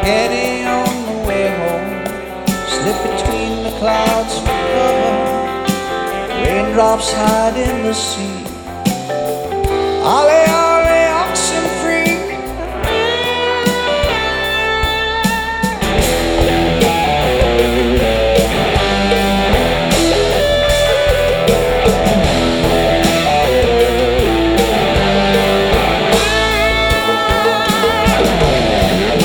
spaghetti on the way home. Slip between the clouds for cover. Raindrops hide in the sea. I lay